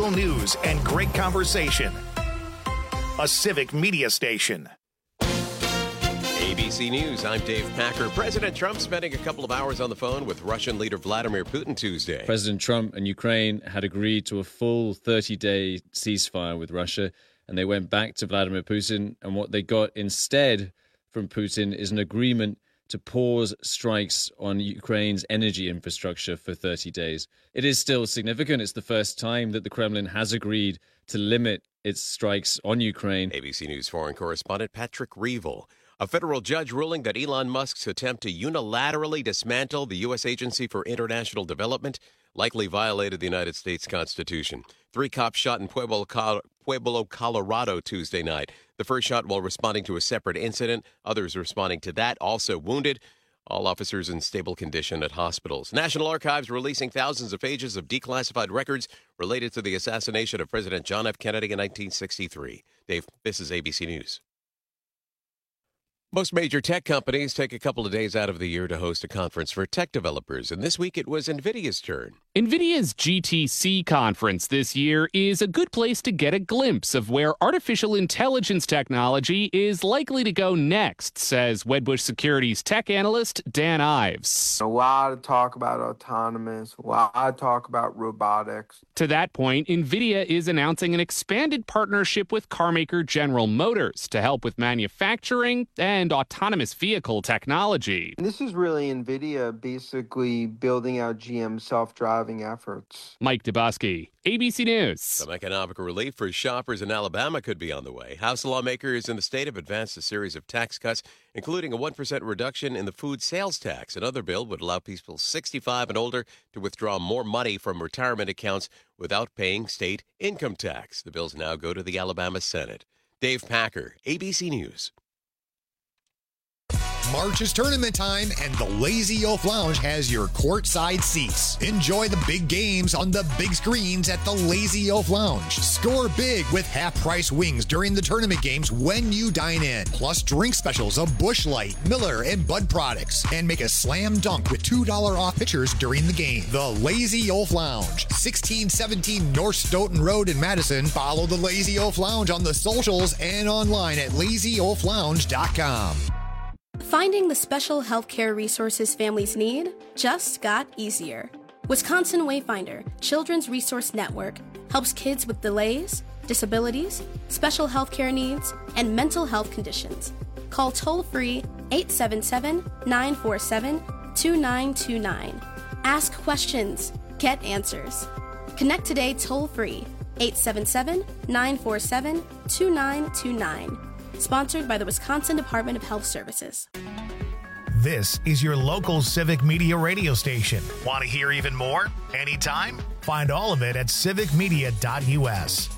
local news and great conversation. A Civic Media station. ABC News, I'm Dave Packer. President Trump spending a couple of hours on the phone with Russian leader Vladimir Putin Tuesday. President Trump and Ukraine had agreed to a full 30-day ceasefire with Russia, and they went back to Vladimir Putin, and what they got instead from Putin is an agreement to pause strikes on Ukraine's energy infrastructure for 30 days. It is still significant. It's the first time that the Kremlin has agreed to limit its strikes on Ukraine. ABC News foreign correspondent Patrick Reevell. A federal judge ruling that Elon Musk's attempt to unilaterally dismantle the U.S. Agency for International Development likely violated the United States Constitution. 3 cops shot in Pueblo, Colorado Tuesday night. The first shot while responding to a separate incident. Others responding to that also wounded. All officers in stable condition at hospitals. National Archives releasing thousands of pages of declassified records related to the assassination of President John F. Kennedy in 1963. Dave, this is ABC News. Most major tech companies take a couple of days out of the year to host a conference for tech developers, and this week it was NVIDIA's turn. NVIDIA's GTC conference this year is a good place to get a glimpse of where artificial intelligence technology is likely to go next, says Wedbush Securities tech analyst Dan Ives. A lot of talk about autonomous, a lot of talk about robotics. To that point, NVIDIA is announcing an expanded partnership with carmaker General Motors to help with manufacturing and autonomous vehicle technology. This is really NVIDIA basically building out GM's self-driving efforts. Mike Dubosky, ABC News. Some economic relief for shoppers in Alabama could be on the way. House lawmakers in the state have advanced a series of tax cuts, including a 1% reduction in the food sales tax. Another bill would allow people 65 and older to withdraw more money from retirement accounts without paying state income tax. The bills now go to the Alabama Senate. Dave Packer, ABC News. March is tournament time, and the Lazy Oaf Lounge has your courtside seats. Enjoy the big games on the big screens at the Lazy Oaf Lounge. Score big with half-price wings during the tournament games when you dine in. Plus drink specials of Busch Light, Miller, and Bud products. And make a slam dunk with $2 off pitchers during the game. The Lazy Oaf Lounge, 1617 North Stoughton Road in Madison. Follow the Lazy Oaf Lounge on the socials and online at lazyoaflounge.com. Finding the special healthcare resources families need just got easier. Wisconsin Wayfinder Children's Resource Network helps kids with delays, disabilities, special healthcare needs, and mental health conditions. Call toll-free 877-947-2929. Ask questions. Get answers. Connect today toll-free 877-947-2929. Sponsored by the Wisconsin Department of Health Services. This is your local Civic Media radio station. Want to hear even more? Anytime? Find all of it at civicmedia.us.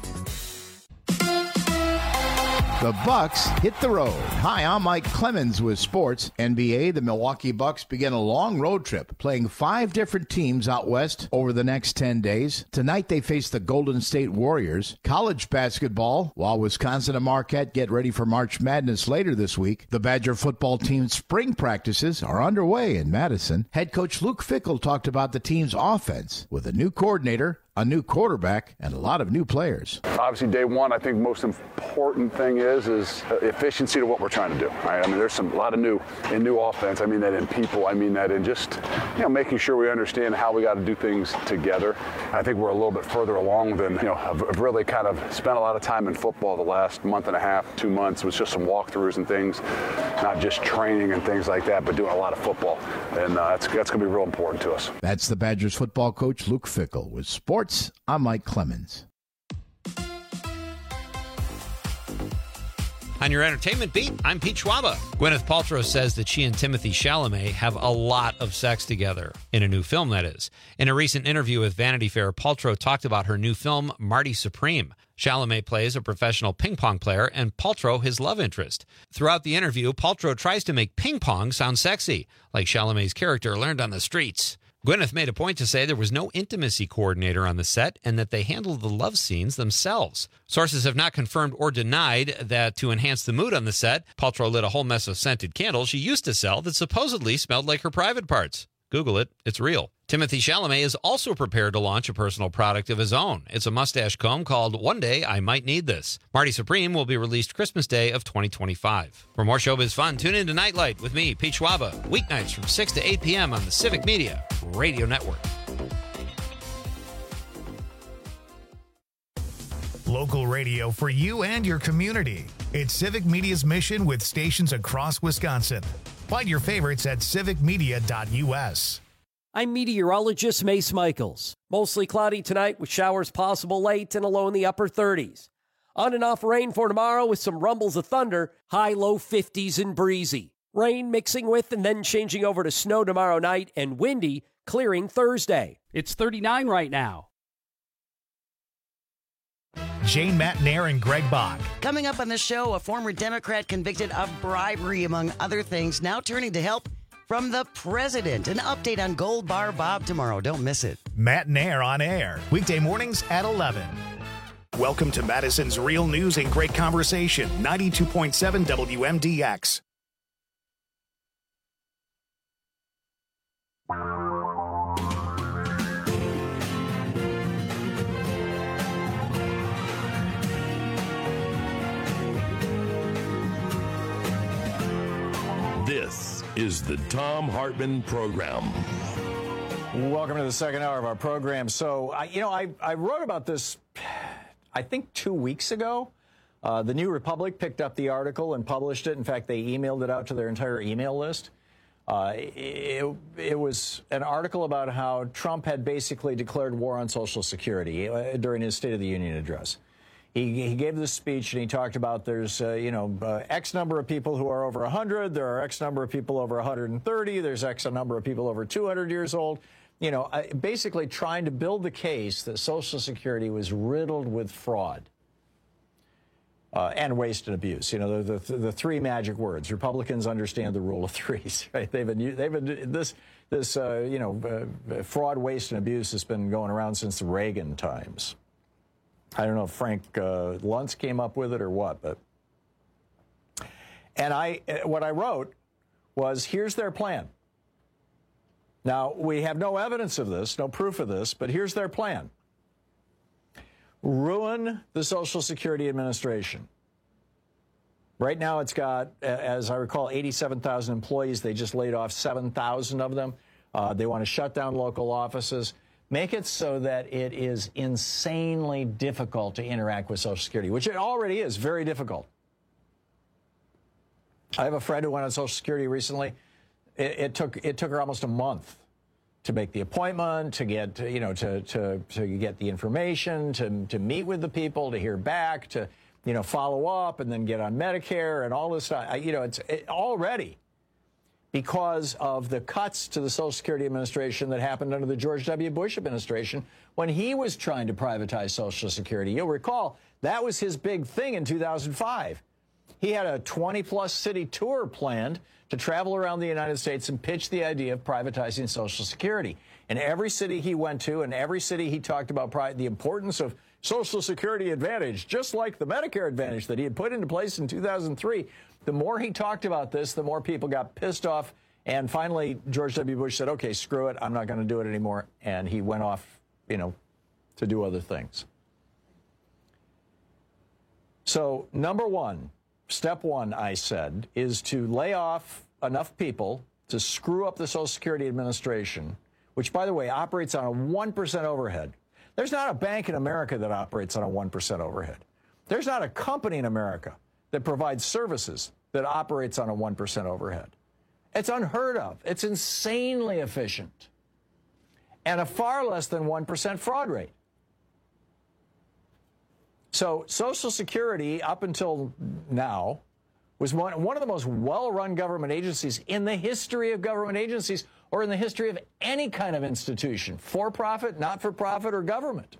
The Bucks hit the road. Hi, I'm Mike Clemens with Sports. NBA, the Milwaukee Bucks begin a long road trip, playing 5 different teams out west over the next 10 days. Tonight, they face the Golden State Warriors. College basketball, while Wisconsin and Marquette get ready for March Madness later this week, the Badger football team's spring practices are underway in Madison. Head coach Luke Fickell talked about the team's offense with a new coordinator, a new quarterback, and a lot of new players. Obviously, day one, I think most important thing is efficiency to what we're trying to do. Right? I mean, there's a lot of new offense. I mean that in people. I mean that in just making sure we understand how we got to do things together. I think we're a little bit further along than I've really kind of spent a lot of time in football the last month and a half, 2 months with just some walkthroughs and things, not just training and things like that, but doing a lot of football, and that's going to be real important to us. That's the Badgers football coach Luke Fickell with Sports. I'm Mike Clemens. On your entertainment beat, I'm Pete Schwaba. Gwyneth Paltrow says that she and Timothée Chalamet have a lot of sex together, in a new film, that is. In a recent interview with Vanity Fair, Paltrow talked about her new film, Marty Supreme. Chalamet plays a professional ping pong player and Paltrow his love interest. Throughout the interview, Paltrow tries to make ping pong sound sexy, like Chalamet's character learned on the streets. Gwyneth made a point to say there was no intimacy coordinator on the set and that they handled the love scenes themselves. Sources have not confirmed or denied that to enhance the mood on the set, Paltrow lit a whole mess of scented candles she used to sell that supposedly smelled like her private parts. Google it. It's real. Timothée Chalamet is also prepared to launch a personal product of his own. It's a mustache comb called One Day I Might Need This. Marty Supreme will be released Christmas Day of 2025. For more showbiz fun, tune in to Nightlight with me, Pete Schwaba, weeknights from 6 to 8 p.m. on the Civic Media Radio Network. Local radio for you and your community. It's Civic Media's mission with stations across Wisconsin. Find your favorites at civicmedia.us. I'm meteorologist Mace Michaels. Mostly cloudy tonight with showers possible late and a low in the upper 30s. On and off rain for tomorrow with some rumbles of thunder, high low 50s and breezy. Rain mixing with and then changing over to snow tomorrow night and windy, clearing Thursday. It's 39 right now. Jane Matnair and Greg Bach. Coming up on the show, a former Democrat convicted of bribery, among other things, now turning to help from the president. An update on Gold Bar Bob tomorrow. Don't miss it. Matnair on air, weekday mornings at 11. Welcome to Madison's Real News and Great Conversation, 92.7 WMDX. This is the Thom Hartmann Program. Welcome to the second hour of our program. So, I wrote about this, I think 2 weeks ago. The New Republic picked up the article and published it. In fact, they emailed it out to their entire email list. It was an article about how Trump had basically declared war on Social Security during his State of the Union address. He gave this speech and he talked about there's, X number of people who are over 100. There are X number of people over 130. There's X number of people over 200 years old. Basically trying to build the case that Social Security was riddled with fraud and waste and abuse. The three magic words. Republicans understand the rule of threes, right? They've been this fraud, waste, and abuse has been going around since the Reagan times. I don't know if Frank Luntz came up with it or what, but what I wrote was, here's their plan. Now, we have no evidence of this, no proof of this, but here's their plan. Ruin the Social Security Administration. Right now it's got, as I recall, 87,000 employees. They just laid off 7,000 of them. They want to shut down local offices. Make it so that it is insanely difficult to interact with Social Security, which it already is very difficult. I have a friend who went on Social Security recently. It took her almost a month to make the appointment, to get to get the information, to meet with the people, to hear back, to follow up, and then get on Medicare and all this stuff. It's already. Because of the cuts to the Social Security Administration that happened under the George W. Bush administration when he was trying to privatize Social Security. You'll recall that was his big thing in 2005. He had a 20-plus city tour planned to travel around the United States and pitch the idea of privatizing Social Security. In every city he went to, and every city he talked about the importance of Social Security Advantage, just like the Medicare Advantage that he had put into place in 2003. The more he talked about this, the more people got pissed off. And finally, George W. Bush said, okay, screw it. I'm not going to do it anymore. And he went off, to do other things. So, number one, step one, I said, is to lay off enough people to screw up the Social Security Administration, which, by the way, operates on a 1% overhead. There's not a bank in America that operates on a 1% overhead. There's not a company in America that provides services that operates on a 1% overhead. It's unheard of. It's insanely efficient. And a far less than 1% fraud rate. So Social Security, up until now, was one of the most well-run government agencies in the history of government agencies, or in the history of any kind of institution, for-profit, not-for-profit, or government.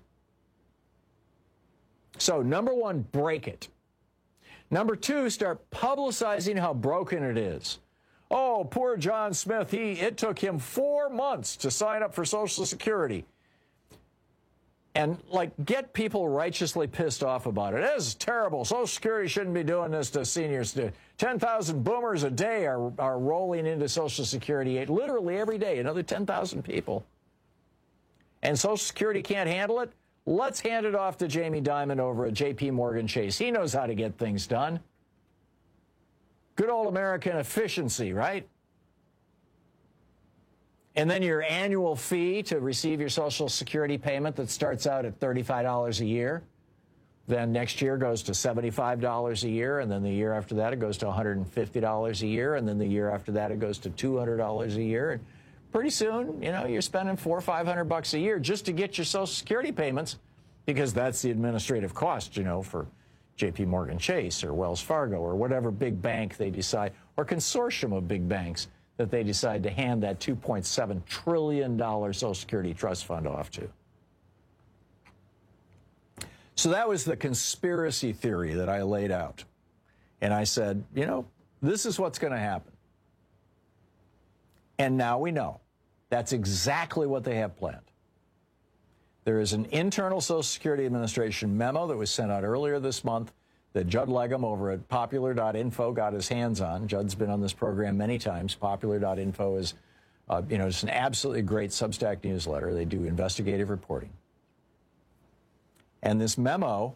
So, number one, break it. Number two, start publicizing how broken it is. Oh, poor John Smith, it took him 4 months to sign up for Social Security. And, get people righteously pissed off about it. This is terrible. Social Security shouldn't be doing this to seniors. 10,000 boomers a day are rolling into Social Security literally every day, another 10,000 people. and Social Security can't handle it, let's hand it off to Jamie Dimon over at J.P. Morgan Chase. He knows how to get things done. Good old American efficiency, right? And then your annual fee to receive your Social Security payment that starts out at $35 a year, then next year goes to $75 a year, and then the year after that it goes to $150 a year, and then the year after that it goes to $200 a year. And pretty soon, you know, you're spending $400 or $500 a year just to get your Social Security payments, because that's the administrative cost, you know, for J.P. Morgan Chase or Wells Fargo or whatever big bank they decide, or consortium of big banks that they decide to hand that $2.7 trillion Social Security trust fund off to. So that was the conspiracy theory that I laid out. And I said, you know, this is what's going to happen. And now we know. That's exactly what they have planned. There is an internal Social Security Administration memo that was sent out earlier this month that Judd Legum over at popular.info got his hands on. Judd's been on this program many times. Popular.info is, you know, it's an absolutely great Substack newsletter. They do investigative reporting. And this memo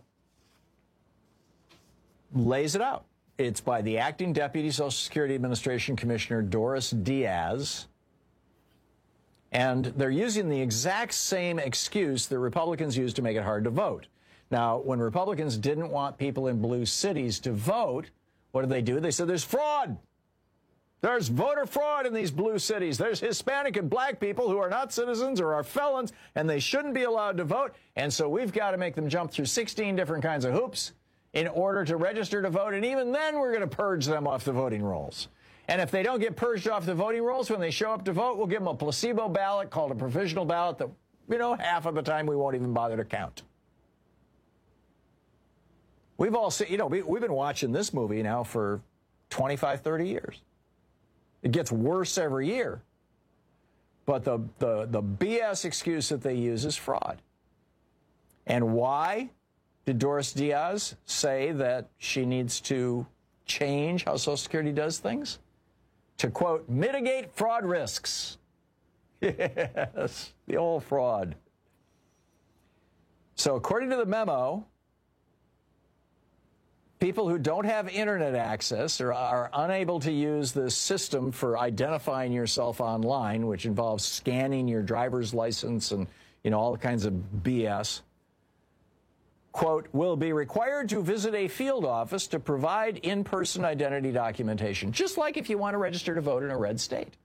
lays it out. It's by the acting Deputy Social Security Administration Commissioner Doris Diaz. And they're using the exact same excuse that Republicans used to make it hard to vote. Now, when Republicans didn't want people in blue cities to vote, what did they do? They said there's fraud. There's voter fraud in these blue cities. There's Hispanic and black people who are not citizens or are felons, and they shouldn't be allowed to vote. And so we've got to make them jump through 16 different kinds of hoops in order to register to vote. And even then, we're going to purge them off the voting rolls. And if they don't get purged off the voting rolls when they show up to vote, we'll give them a placebo ballot called a provisional ballot that, you know, half of the time we won't even bother to count. We've all seen, you know, we've been watching this movie now for 25, 30 years. It gets worse every year. But the BS excuse that they use is fraud. And why did Doris Diaz say that she needs to change how Social Security does things? To, quote, mitigate fraud risks. Yes, the old fraud. So according to the memo, people who don't have internet access or are unable to use this system for identifying yourself online, which involves scanning your driver's license and, you know, all kinds of BS, quote, will be required to visit a field office to provide in-person identity documentation, just like if you want to register to vote in a red state.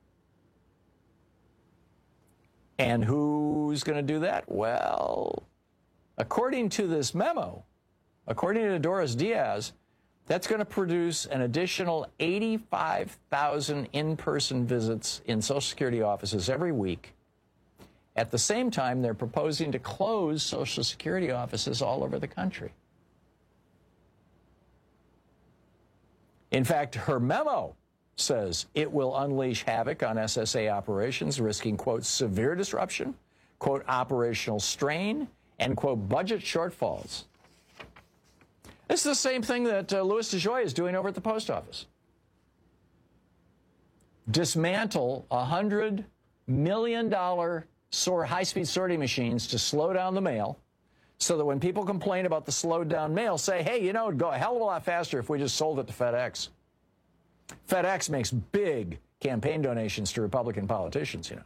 And who's going to do that? Well, according to this memo, according to Doris Diaz, that's going to produce an additional 85,000 in-person visits in Social Security offices every week. At the same time, they're proposing to close Social Security offices all over the country. In fact, her memo says it will unleash havoc on SSA operations, risking, quote, severe disruption, quote, operational strain, and, quote, budget shortfalls. This is the same thing that Louis DeJoy is doing over at the post office. Dismantle $100 million high-speed sorting machines to slow down the mail, so that when people complain about the slowed down mail, say, hey, you know, it'd go a hell of a lot faster if we just sold it to FedEx. FedEx makes big campaign donations to Republican politicians, you know.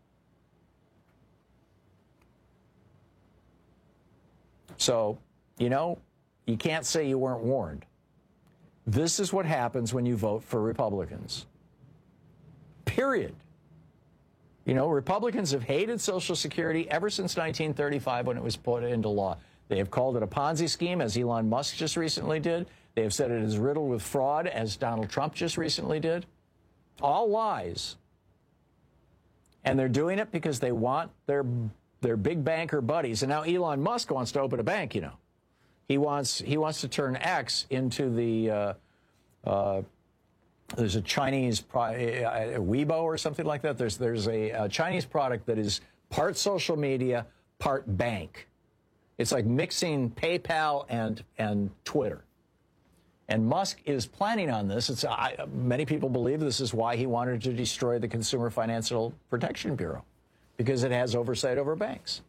So, you know, you can't say you weren't warned. This is what happens when you vote for Republicans. Period. You know, Republicans have hated Social Security ever since 1935 when it was put into law. They have called it a Ponzi scheme, as Elon Musk just recently did. They have said it is riddled with fraud, as Donald Trump just recently did. All lies. And they're doing it because they want their big banker buddies. And now Elon Musk wants to open a bank, you know. He wants to turn X into the there's a Chinese Weibo or something like that. There's a Chinese product that is part social media, part bank. It's like mixing PayPal and Twitter. And Musk is planning on this. Many people believe this is why he wanted to destroy the Consumer Financial Protection Bureau, because it has oversight over banks.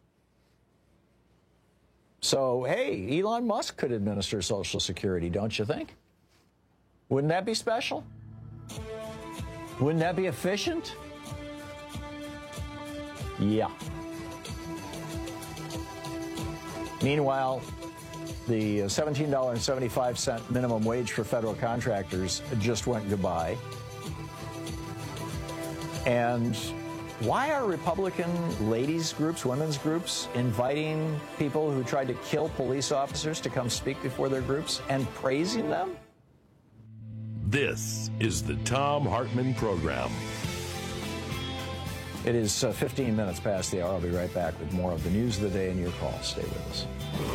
So, hey, Elon Musk could administer Social Security, don't you think? Wouldn't that be special? Wouldn't that be efficient? Yeah. Meanwhile, the $17.75 minimum wage for federal contractors just went goodbye. And why are Republican ladies groups, women's groups, inviting people who tried to kill police officers to come speak before their groups and praising them? This is the Thom Hartmann Program. It is 15 minutes past the hour. I'll be right back with more of the news of the day and your calls. Stay with us.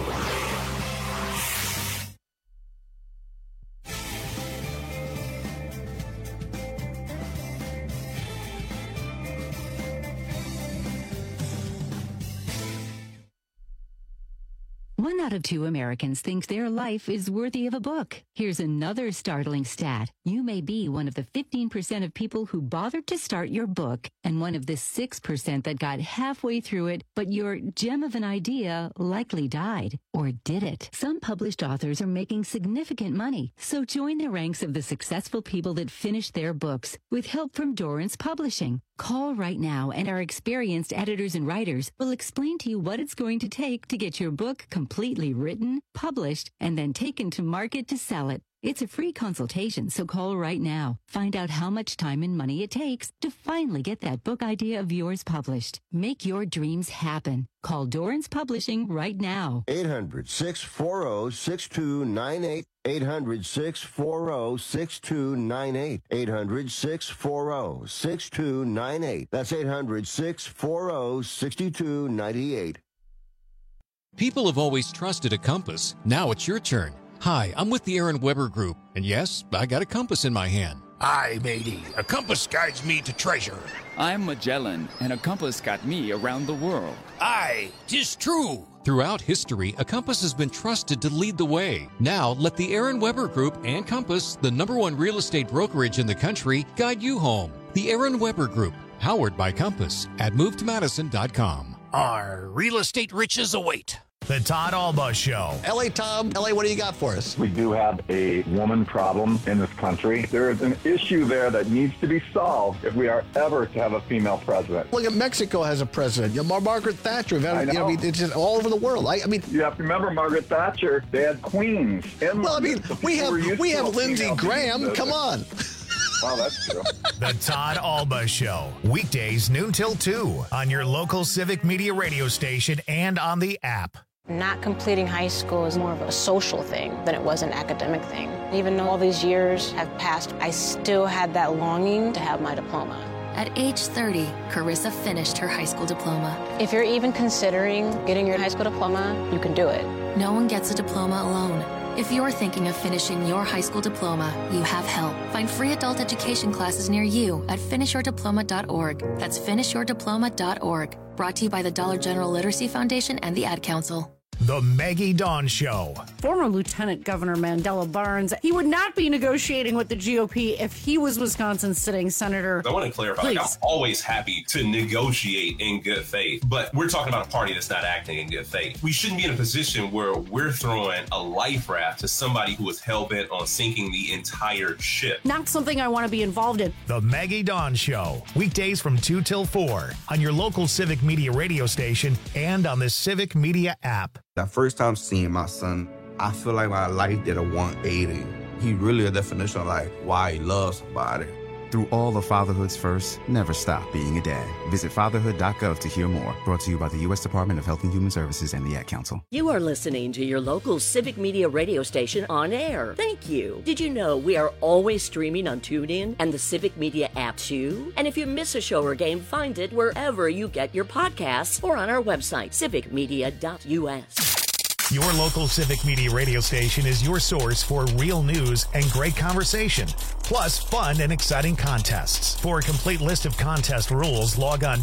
One out of 2 Americans thinks their life is worthy of a book. Here's another startling stat. You may be one of the 15% of people who bothered to start your book and one of the 6% that got halfway through it, but your gem of an idea likely died. Or did it? Some published authors are making significant money, so join the ranks of the successful people that finished their books with help from Dorrance Publishing. Call right now and our experienced editors and writers will explain to you what it's going to take to get your book completely written, published, and then taken to market to sell it. It's a free consultation, so call right now. Find out how much time and money it takes to finally get that book idea of yours published. Make your dreams happen. Call Dorrance Publishing right now. 800-640-6298. 800-640-6298. 800-640-6298. That's 800-640-6298. People have always trusted a compass. Now it's your turn. Hi, I'm with the Aaron Weber Group, and yes, I got a compass in my hand. Aye, matey, a compass guides me to treasure. I'm Magellan, and a compass got me around the world. Aye, 'tis true. Throughout history, a compass has been trusted to lead the way. Now, let the Aaron Weber Group and Compass, the #1 real estate brokerage in the country, guide you home. The Aaron Weber Group, powered by Compass, at MoveToMadison.com. Our real estate riches await. The Todd Alba Show. L.A. Tom, L.A., what do you got for us? We do have a woman problem in this country. There is an issue there that needs to be solved if we are ever to have a female president. Look at Mexico has a president. Margaret Thatcher. It's just all over the world. I mean, you have to remember Margaret Thatcher. They had queens. Well, I mean, we have Lindsey Graham. Come on. Wow, that's true. The Todd Alba Show. Weekdays noon till 2 on your local Civic Media radio station and on the app. Not completing high school is more of a social thing than it was an academic thing. Even though all these years have passed, I still had that longing to have my diploma. At age 30, Carissa finished her high school diploma. If you're even considering getting your high school diploma, you can do it. No one gets a diploma alone. If you're thinking of finishing your high school diploma, you have help. Find free adult education classes near you at finishyourdiploma.org. That's finishyourdiploma.org. Brought to you by the Dollar General Literacy Foundation and the Ad Council. The Maggie Dawn Show. Former Lieutenant Governor Mandela Barnes, he would not be negotiating with the GOP if he was Wisconsin's sitting senator. I want to clarify, I'm always happy to negotiate in good faith, but we're talking about a party that's not acting in good faith. We shouldn't be in a position where we're throwing a life raft to somebody who is hell-bent on sinking the entire ship. Not something I want to be involved in. The Maggie Dawn Show. Weekdays from 2 till 4 on your local Civic Media radio station and on the Civic Media app. The first time seeing my son, I feel like my life did a 180. He really a definition of like why he loves somebody. Through all of fatherhood's first, never stop being a dad. Visit fatherhood.gov to hear more. Brought to you by the U.S. Department of Health and Human Services and the Ad Council. You are listening to your local Civic Media radio station on air. Thank you. Did you know we are always streaming on TuneIn and the Civic Media app too? And if you miss a show or game, find it wherever you get your podcasts or on our website, civicmedia.us. Your local Civic Media radio station is your source for real news and great conversation, plus fun and exciting contests. For a complete list of contest rules, log on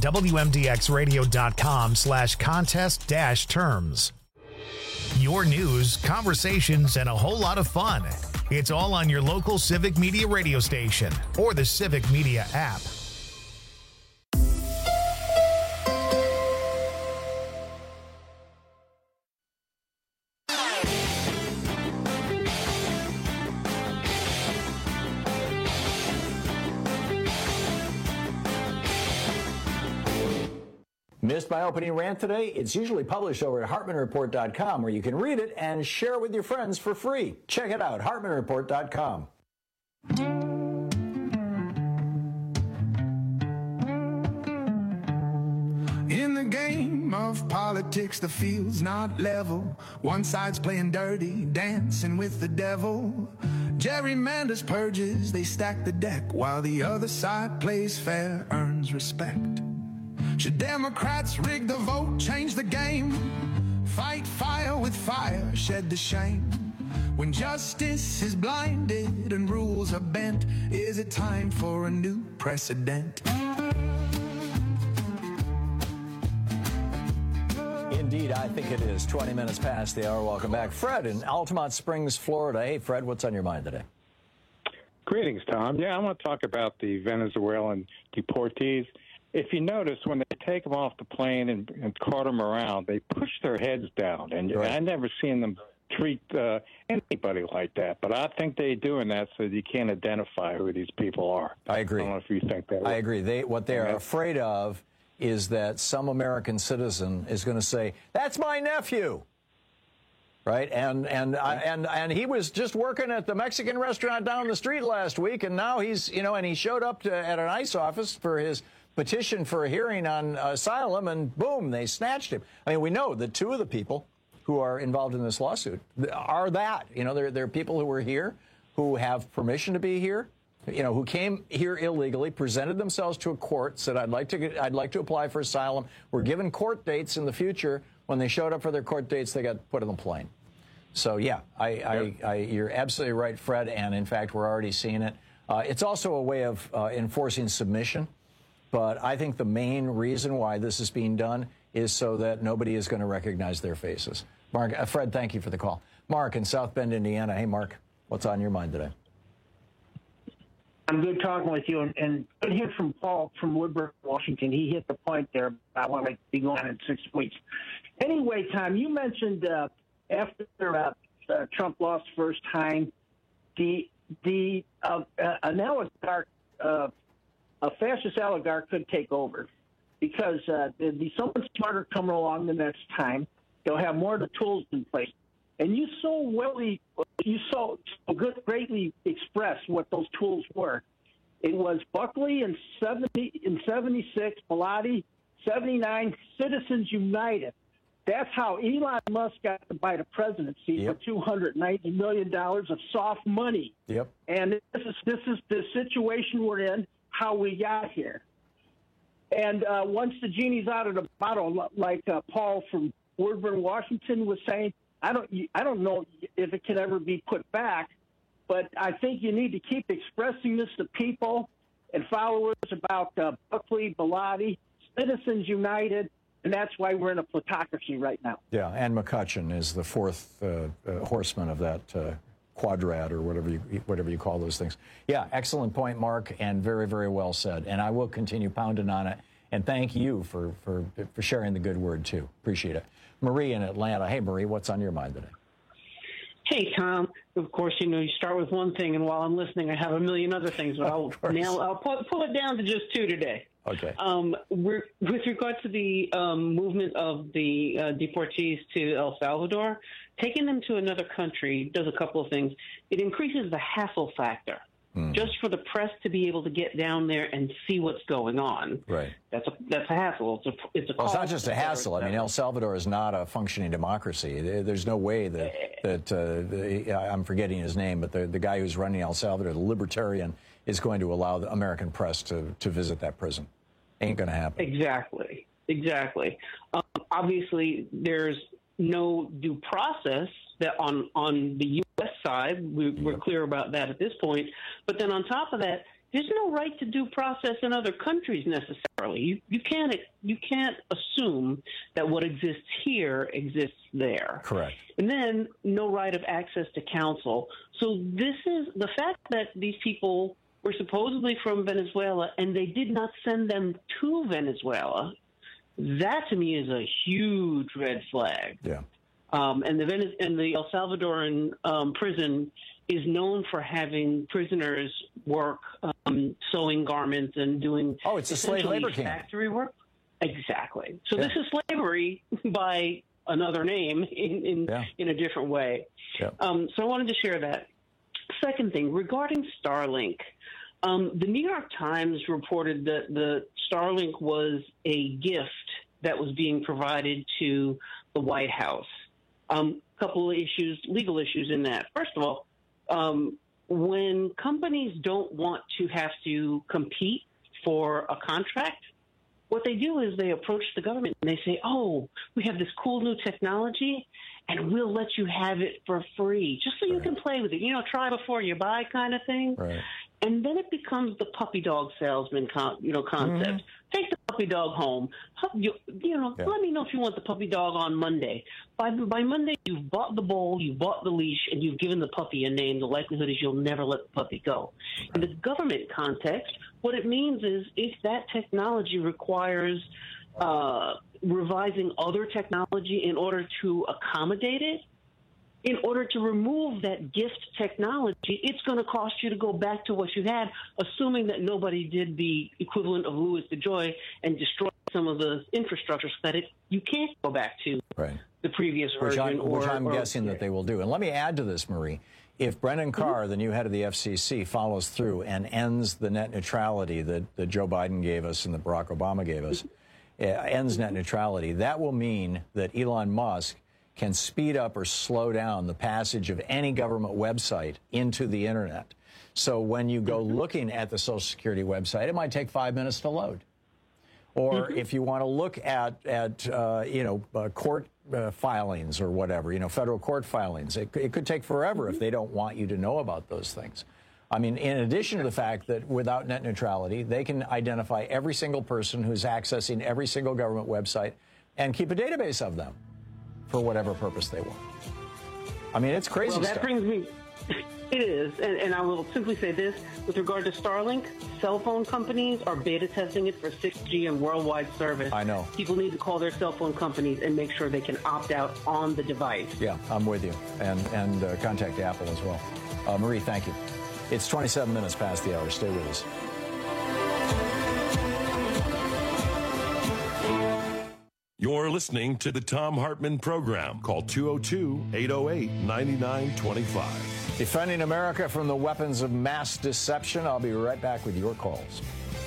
WMDXradio.com/contest-terms. Your news, conversations, and a whole lot of fun. It's all on your local Civic Media radio station or the Civic Media app. Missed my opening rant today? It's usually published over at HartmanReport.com, where you can read it and share it with your friends for free. Check it out, HartmanReport.com. In the game of politics, the field's not level. One side's playing dirty, dancing with the devil. Gerrymanders purges, they stack the deck, while the other side plays fair, earns respect. Should Democrats rig the vote, change the game? Fight fire with fire, shed the shame. When justice is blinded and rules are bent, is it time for a new precedent? Indeed, I think it is. 20 minutes past the hour. Welcome back. Fred in Altamont Springs, Florida. Hey, Fred, what's on your mind today? Greetings, Tom. Yeah, I want to talk about the Venezuelan deportees. If you notice, when they take them off the plane and cart them around, they push their heads down. And right. I never seen them treat anybody like that. But I think they're doing that so you can't identify who these people are. I agree. I don't know if you think that. I agree. What they are afraid of is that some American citizen is going to say, "That's my nephew," right? And he was just working at the Mexican restaurant down the street last week, and now he's, and he showed up at an ICE office for his petition for a hearing on asylum, and boom, they snatched him. I mean, we know that two of the people who are involved in this lawsuit are that. They're people who were here, who have permission to be here, who came here illegally, presented themselves to a court, said, I'd like to apply for asylum. Were given court dates in the future. When they showed up for their court dates, they got put on the plane. So, yeah, you're absolutely right, Fred, and in fact, we're already seeing it. It's also a way of enforcing submission, but I think the main reason why this is being done is so that nobody is going to recognize their faces. Fred, thank you for the call. Mark in South Bend, Indiana. Hey, Mark, what's on your mind today? I'm good talking with you, and good hit from Paul from Woodburn, Washington. He hit the point there about when we'd be going in 6 weeks. Anyway, Tom, you mentioned after Trump lost first time, an oligarch, a fascist oligarch could take over because there'd be someone smarter coming along the next time. They'll have more of the tools in place. And you greatly expressed what those tools were. It was Buckley in 76, Bellotti, 79, Citizens United. That's how Elon Musk got to buy the presidency for $290 million of soft money. Yep. And this is the situation we're in, how we got here. And once the genie's out of the bottle, like Paul from Woodburn, Washington was saying, I don't know if it can ever be put back, but I think you need to keep expressing this to people and followers about Buckley, Bellotti, Citizens United, and that's why we're in a plutocracy right now. Yeah, and McCutcheon is the fourth horseman of that quadrant, or whatever you call those things. Yeah, excellent point, Mark, and very, very well said. And I will continue pounding on it. And thank you for sharing the good word, too. Appreciate it. Marie in Atlanta. Hey, Marie, what's on your mind today? Hey, Tom. Of course, you start with one thing, and while I'm listening, I have a million other things, but I'll pull it down to just two today. Okay. With regard to the movement of the deportees to El Salvador, taking them to another country does a couple of things. It increases the hassle factor. Just for the press to be able to get down there and see what's going on. Right. That's a hassle. It's not just a hassle. I mean, El Salvador is not a functioning democracy. There's no way that I'm forgetting his name, but the guy who's running El Salvador, the libertarian, is going to allow the American press to visit that prison. Ain't going to happen. Exactly. Obviously, there's no due process that on the U.S. side. We're clear about that at this point. But then on top of that, there's no right to due process in other countries necessarily. You can't assume that what exists here exists there. Correct. And then no right of access to counsel. So this is the fact that these people were supposedly from Venezuela and they did not send them to Venezuela. That to me is a huge red flag. Yeah. And the El Salvadoran prison is known for having prisoners work sewing garments and doing it's a slave labor camp. Factory work. Exactly. So this is slavery by another name in a different way. Yeah. So I wanted to share that. Second thing, regarding Starlink, the New York Times reported that the Starlink was a gift that was being provided to the White House. Couple of issues, legal issues in that. First of all, when companies don't want to have to compete for a contract, what they do is they approach the government and they say, oh, we have this cool new technology and we'll let you have it for free just so you can play with it. You know, try before you buy kind of thing. Right. And then it becomes the puppy dog salesman concept. Take the puppy dog home. Let me know if you want the puppy dog on Monday. By Monday, you've bought the bowl, you've bought the leash, and you've given the puppy a name. The likelihood is you'll never let the puppy go. In the government context, what it means is if that technology requires revising other technology in order to accommodate it, in order to remove that gift technology, it's going to cost you to go back to what you had, assuming that nobody did the equivalent of Louis DeJoy and destroyed some of the infrastructure so that you can't go back to the previous version. Which I'm guessing that they will do. And let me add to this, Marie. If Brendan Carr, the new head of the FCC, follows through and ends the net neutrality that Joe Biden gave us and that Barack Obama gave us, ends net neutrality, that will mean that Elon Musk can speed up or slow down the passage of any government website into the internet. So when you go looking at the Social Security website, it might take 5 minutes to load. Or if you want to look at court filings or whatever, federal court filings, it could take forever if they don't want you to know about those things. I mean, in addition to the fact that without net neutrality, they can identify every single person who's accessing every single government website and keep a database of them for whatever purpose they want. I mean, it's crazy stuff. Well, that brings me... It is, and I will simply say this. With regard to Starlink, cell phone companies are beta testing it for 6G and worldwide service. I know. People need to call their cell phone companies and make sure they can opt out on the device. Yeah, I'm with you. And contact Apple as well. Marie, thank you. It's 27 minutes past the hour. Stay with us. You're listening to the Thom Hartmann Program. Call 202-808-9925. Defending America from the weapons of mass deception. I'll be right back with your calls.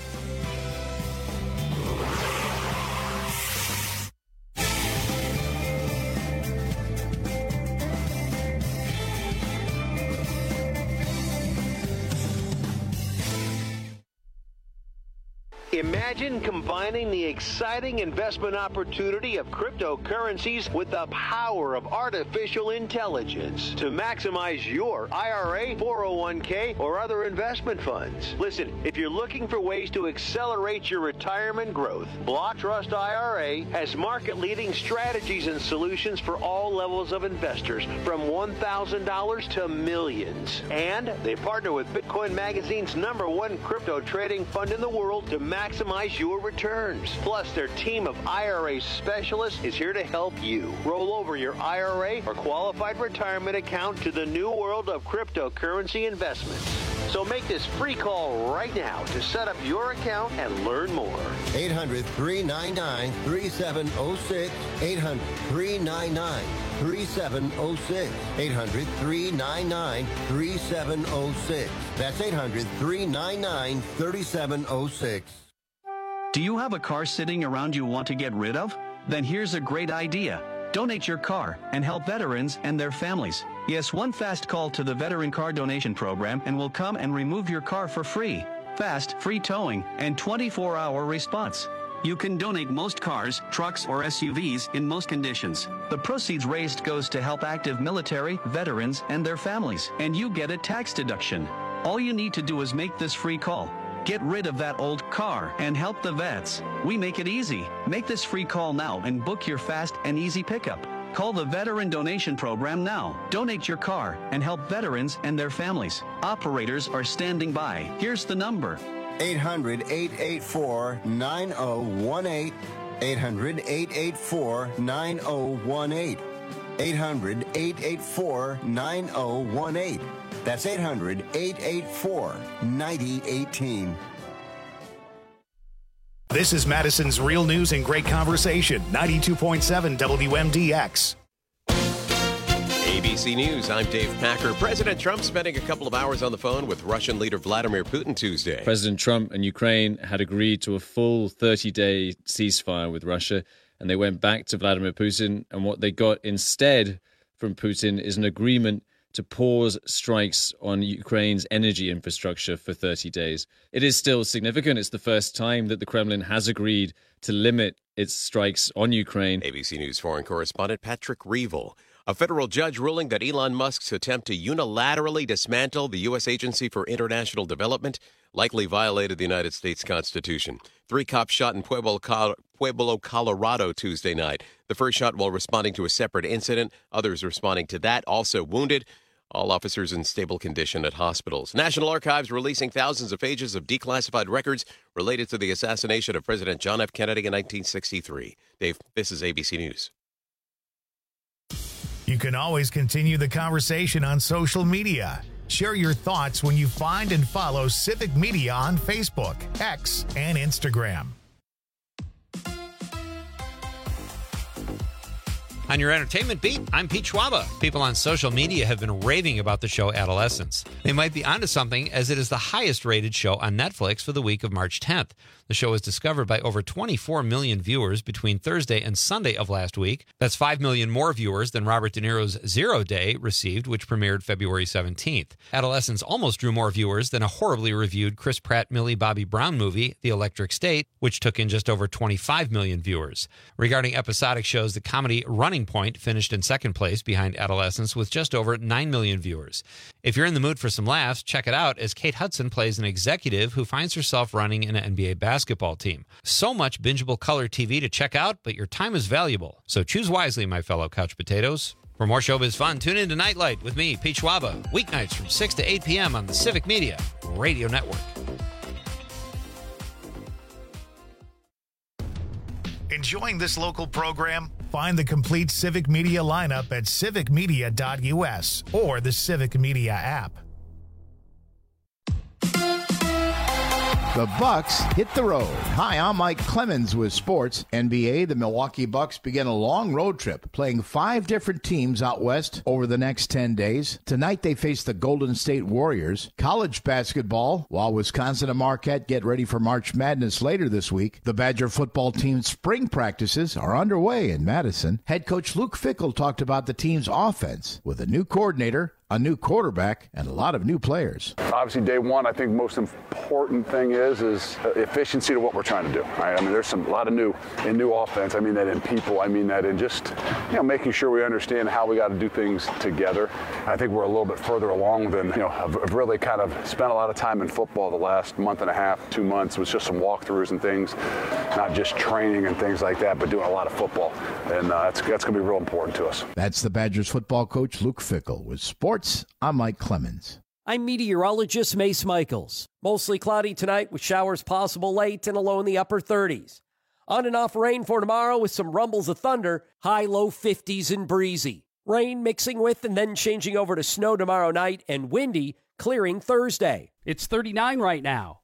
Imagine combining the exciting investment opportunity of cryptocurrencies with the power of artificial intelligence to maximize your IRA, 401k, or other investment funds. Listen, if you're looking for ways to accelerate your retirement growth, Block Trust IRA has market-leading strategies and solutions for all levels of investors, from $1,000 to millions. And they partner with Bitcoin Magazine's #1 crypto trading fund in the world to maximize your returns. Plus, their team of IRA specialists is here to help you roll over your IRA or qualified retirement account to the new world of cryptocurrency investments. So make this free call right now to set up your account and learn more. 800-399-3706. 800-399-3706. 800-399-3706. That's 800-399-3706. Do you have a car sitting around you want to get rid of? Then here's a great idea. Donate your car and help veterans and their families. Yes, one fast call to the Veteran Car Donation Program and we'll come and remove your car for free. Fast, free towing, and 24-hour response. You can donate most cars, trucks, or SUVs in most conditions. The proceeds raised goes to help active military, veterans, and their families, and you get a tax deduction. All you need to do is make this free call. Get rid of that old car and help the vets. We make it easy. Make this free call now and book your fast and easy pickup. Call the Veteran Donation Program now. Donate your car and help veterans and their families. Operators are standing by. Here's the number. 800-884-9018. 800-884-9018. 800-884-9018. That's 800-884-9018. This is Madison's Real News and Great Conversation, 92.7 WMDX. ABC News, I'm Dave Packer. President Trump spending a couple of hours on the phone with Russian leader Vladimir Putin Tuesday. President Trump and Ukraine had agreed to a full 30-day ceasefire with Russia, and they went back to Vladimir Putin, and what they got instead from Putin is an agreement to pause strikes on Ukraine's energy infrastructure for 30 days. It is still significant. It's the first time that the Kremlin has agreed to limit its strikes on Ukraine. ABC News foreign correspondent Patrick Reevell. A federal judge ruling that Elon Musk's attempt to unilaterally dismantle the U.S. Agency for International Development likely violated the United States Constitution. 3 cops shot in Pueblo, Colorado Tuesday night. The first shot while responding to a separate incident. Others responding to that also wounded. All officers in stable condition at hospitals. National Archives releasing thousands of pages of declassified records related to the assassination of President John F. Kennedy in 1963. Dave, this is ABC News. You can always continue the conversation on social media. Share your thoughts when you find and follow Civic Media on Facebook, X, and Instagram. On your entertainment beat, I'm Pete Schwaba. People on social media have been raving about the show Adolescence. They might be onto something, as it is the highest rated show on Netflix for the week of March 10th. The show was discovered by over 24 million viewers between Thursday and Sunday of last week. That's 5 million more viewers than Robert De Niro's Zero Day received, which premiered February 17th. Adolescence almost drew more viewers than a horribly reviewed Chris Pratt, Millie Bobby Brown movie, The Electric State, which took in just over 25 million viewers. Regarding episodic shows, the comedy Running Point finished in second place behind Adolescence with just over 9 million viewers. If you're in the mood for some laughs, check it out as Kate Hudson plays an executive who finds herself running an NBA basketball team. So much bingeable color TV to check out, but your time is valuable. So choose wisely, my fellow couch potatoes. For more showbiz fun, tune in to Nightlight with me, Pete Schwaba, weeknights from 6 to 8 p.m. on the Civic Media Radio Network. Enjoying this local program? Find the complete Civic Media lineup at civicmedia.us or the Civic Media app. The Bucks hit the road. Hi, I'm Mike Clemens with sports. NBA, the Milwaukee Bucks begin a long road trip, playing 5 different teams out west over the next 10 days. Tonight, they face the Golden State Warriors. College basketball, while Wisconsin and Marquette get ready for March Madness later this week, the Badger football team's spring practices are underway in Madison. Head coach Luke Fickell talked about the team's offense with a new coordinator, a new quarterback, and a lot of new players. Obviously, day one, I think most important thing is efficiency to what we're trying to do. Right? I mean, there's a lot of new offense. I mean that in people. I mean that in just making sure we understand how we got to do things together. I think we're a little bit further along than I've really kind of spent a lot of time in football the last month and a half, 2 months. It was just some walkthroughs and things, not just training and things like that, but doing a lot of football, and that's going to be real important to us. That's the Badgers football coach Luke Fickell with sports. I'm Mike Clemens. I'm meteorologist Mace Michaels. Mostly cloudy tonight with showers possible late and a low in the upper 30s. On and off rain for tomorrow with some rumbles of thunder, high low 50s and breezy. Rain mixing with and then changing over to snow tomorrow night and windy, clearing Thursday. It's 39 right now.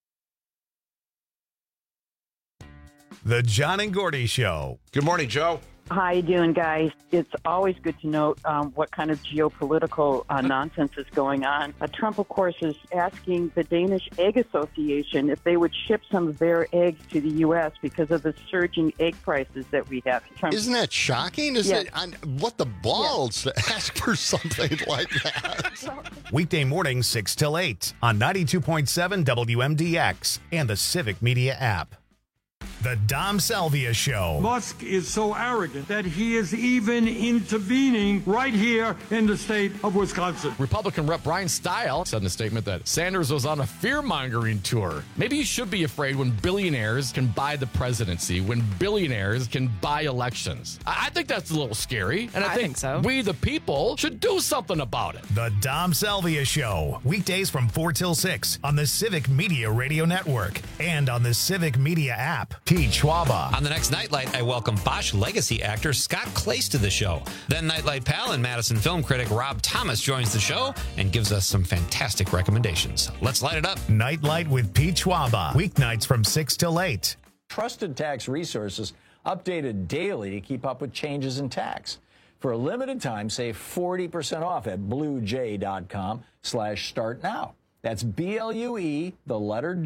The John and Gordy Show. Good morning, Joe. How you doing, guys? It's always good to note what kind of geopolitical nonsense is going on. Trump, of course, is asking the Danish Egg Association if they would ship some of their eggs to the U.S. because of the surging egg prices that we have. Trump. Isn't that shocking? What the balls to ask for something like that? Weekday mornings 6 till 8 on 92.7 WMDX and the Civic Media app. The Dom Salvia Show. Musk is so arrogant that he is even intervening right here in the state of Wisconsin. Republican Rep. Brian Stile said in a statement that Sanders was on a fear-mongering tour. Maybe you should be afraid when billionaires can buy the presidency, when billionaires can buy elections. I think that's a little scary, and I think so. We, the people, should do something about it. The Dom Salvia Show. Weekdays from 4 till 6 on the Civic Media Radio Network and on the Civic Media app. Pete Schwaba. On the next Nightlight, I welcome Bosch legacy actor Scott Clace to the show. Then Nightlight pal and Madison film critic Rob Thomas joins the show and gives us some fantastic recommendations. Let's light it up. Nightlight with Pete Schwaba. Weeknights from 6 till 8. trusted tax resources updated daily to keep up with changes in tax. For a limited time, save 40% off at bluej.com/start now. That's BLUE, the letter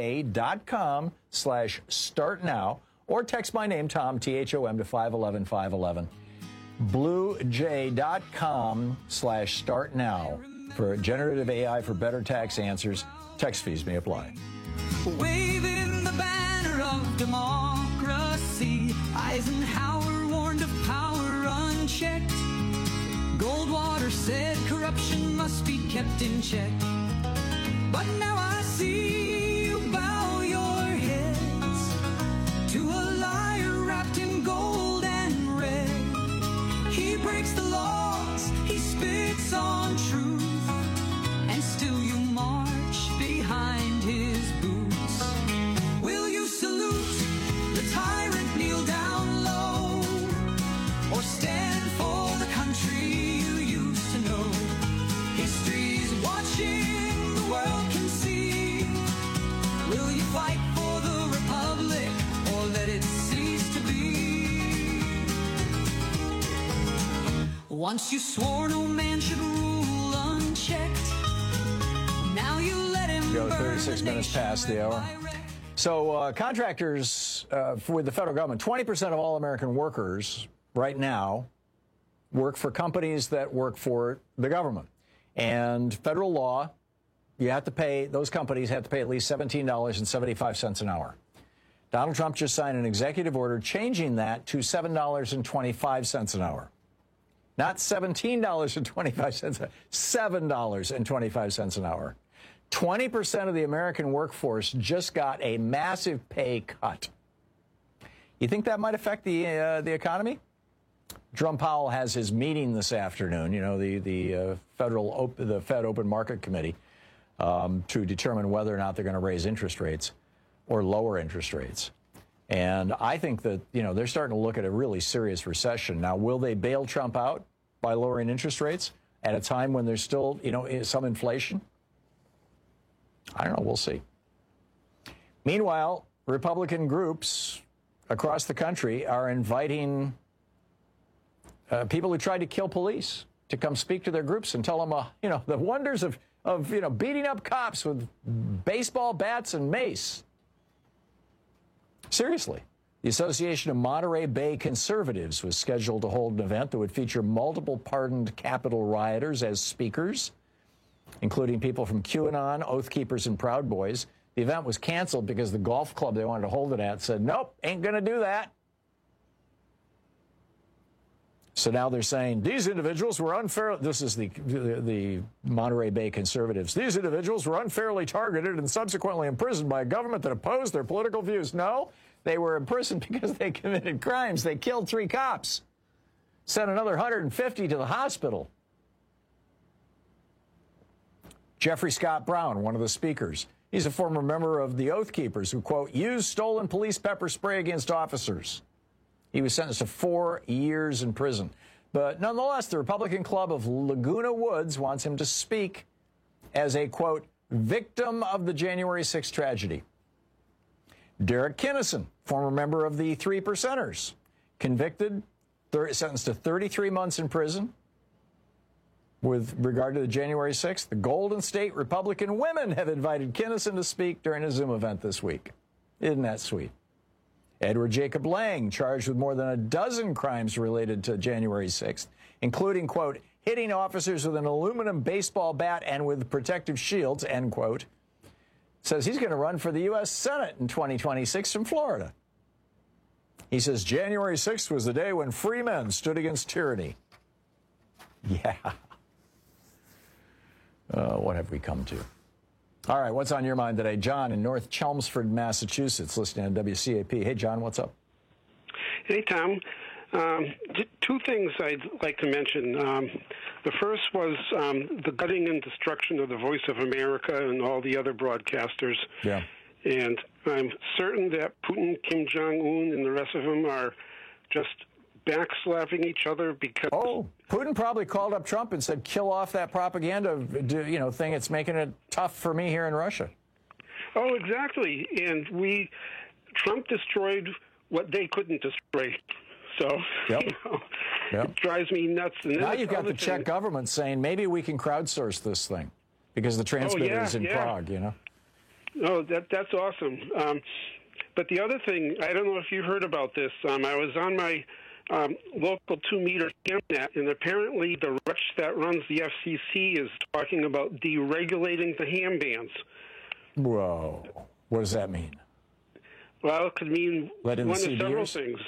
J.com/start now, or text my name, Tom, THOM, to 511-511. BlueJ.com/start now. For generative AI for better tax answers, text fees may apply. Waving the banner of democracy, Eisenhower warned of power unchecked. Goldwater said corruption must be kept in check. But now I see you bow your heads to a liar wrapped in gold and red. He breaks the laws, he spits on truth, and still you march behind his boots. Will you salute the tyrant, kneel down low, or stand for the country you used to know? History's watching, the world can see. Will you fight for the republic, or let it cease to be? Once you swore no man should rule unchecked. Now you let him Go burn 36 the minutes nation past the hour. So contractors with the federal government, 20% of all American workers right now work for companies that work for the government. And federal law, you have to pay, those companies have to pay at least $17.75 an hour. Donald Trump just signed an executive order changing that to $7.25 an hour. Not $17.25, $7.25 an hour. 20% of the American workforce just got a massive pay cut. You think that might affect the economy? Jerome Powell has his meeting this afternoon, you know, the Fed Open Market Committee, to determine whether or not they're going to raise interest rates or lower interest rates. And I think that, you know, they're starting to look at a really serious recession. Now, will they bail Trump out by lowering interest rates at a time when there's still, you know, some inflation? I don't know. We'll see. Meanwhile, Republican groups across the country are inviting people who tried to kill police to come speak to their groups and tell them, you know, the wonders of you know, beating up cops with baseball bats and mace. Seriously. The Association of Monterey Bay Conservatives was scheduled to hold an event that would feature multiple pardoned Capitol rioters as speakers, including people from QAnon, Oath Keepers, and Proud Boys. The event was canceled because the golf club they wanted to hold it at said, nope, ain't going to do that. So now they're saying these individuals were unfair. This is the Monterey Bay Conservatives. These individuals were unfairly targeted and subsequently imprisoned by a government that opposed their political views. No, they were imprisoned because they committed crimes. They killed 3 cops, sent another 150 to the hospital. Jeffrey Scott Brown, one of the speakers, he's a former member of the Oath Keepers who, quote, used stolen police pepper spray against officers. He was sentenced to 4 years in prison. But nonetheless, the Republican Club of Laguna Woods wants him to speak as a, quote, victim of the January 6th tragedy. Derek Kinnison, former member of the 3 Percenters, convicted, sentenced to 33 months in prison. With regard to the January 6th, the Golden State Republican women have invited Kinnison to speak during a Zoom event this week. Isn't that sweet? Edward Jacob Lang, charged with more than a dozen crimes related to January 6th, including, quote, hitting officers with an aluminum baseball bat and with protective shields, end quote, says he's going to run for the U.S. Senate in 2026 from Florida. He says January 6th was the day when free men stood against tyranny. Yeah. What have we come to? All right, what's on your mind today? John in North Chelmsford, Massachusetts, listening on WCAP. Hey, John, what's up? Hey, Tom. 2 things I'd like to mention. The first was the gutting and destruction of the Voice of America and all the other broadcasters. Yeah. And I'm certain that Putin, Kim Jong-un, and the rest of them are just backslapping each other because... Oh, Putin probably called up Trump and said, kill off that propaganda, you know, thing. It's making it tough for me here in Russia. Oh, exactly. And Trump destroyed what they couldn't destroy. So, it drives me nuts. And now you've got the Czech government saying maybe we can crowdsource this thing because the transmitter is in Prague, Oh, that's awesome. But the other thing, I don't know if you heard about this. I was on my local 2-meter ham net, and apparently the wretch that runs the FCC is talking about deregulating the ham bands. Whoa. What does that mean? Well, it could mean one of several things.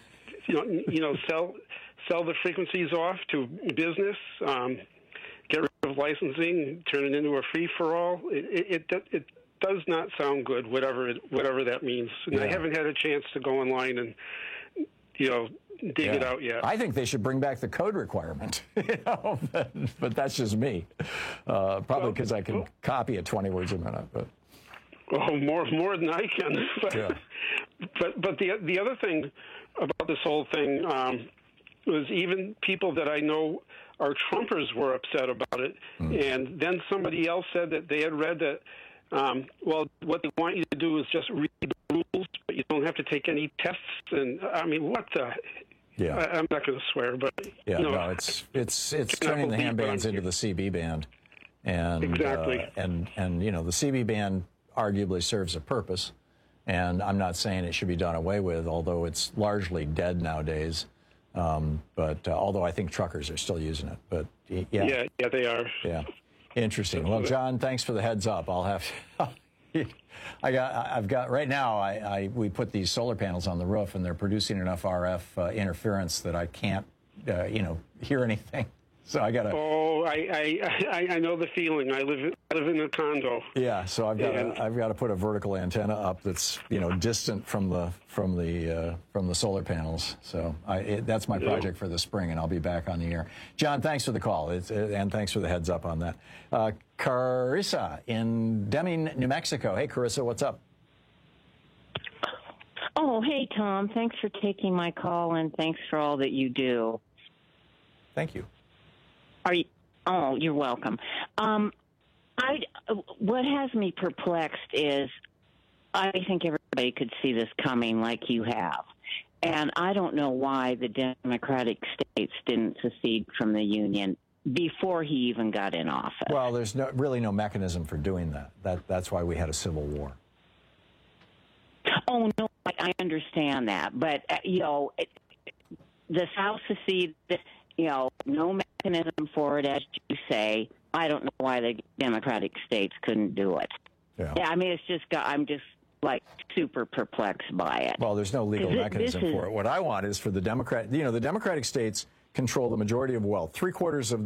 Sell the frequencies off to business, get rid of licensing, turn it into a free-for-all. It does not sound good, whatever that means. And I haven't had a chance to go online and dig it out yet. I think they should bring back the code requirement, but that's just me. Probably because I can copy at 20 words a minute. But more than I can. But the other thing about this whole thing was even people that I know are Trumpers were upset about it, and then somebody else said that they had read that. What they want you to do is just read the rules, but you don't have to take any tests. And I mean, what the? Yeah, I'm not going to swear, but it's turning the ham bands into the CB band, and exactly, and the CB band arguably serves a purpose, and I'm not saying it should be done away with, although it's largely dead nowadays. But although I think truckers are still using it, but yeah, they are. Yeah. Interesting. Well, John, thanks for the heads up. I'll have I've got right now. We put these solar panels on the roof, and they're producing enough RF interference that I can't, hear anything. So I got to. Oh, I know the feeling. I live in a condo. Yeah, so I've got to put a vertical antenna up that's distant from the solar panels. So that's my project for the spring, and I'll be back on the air. John, thanks for the call, and thanks for the heads up on that. Carissa in Deming, New Mexico. Hey, Carissa, what's up? Oh, hey, Tom. Thanks for taking my call, and thanks for all that you do. Thank you. Oh, you're welcome. What has me perplexed is I think everybody could see this coming like you have. And I don't know why the Democratic states didn't secede from the Union before he even got in office. Well, there's really no mechanism for doing that. That's why we had a civil war. Oh, no, I understand that. But, the South seceded, no mechanism for it, as you say. I don't know why the Democratic states couldn't do it. Yeah, I mean, I'm just super perplexed by it. Well, there's no legal mechanism for it. What I want is for the the Democratic states control the majority of wealth. Between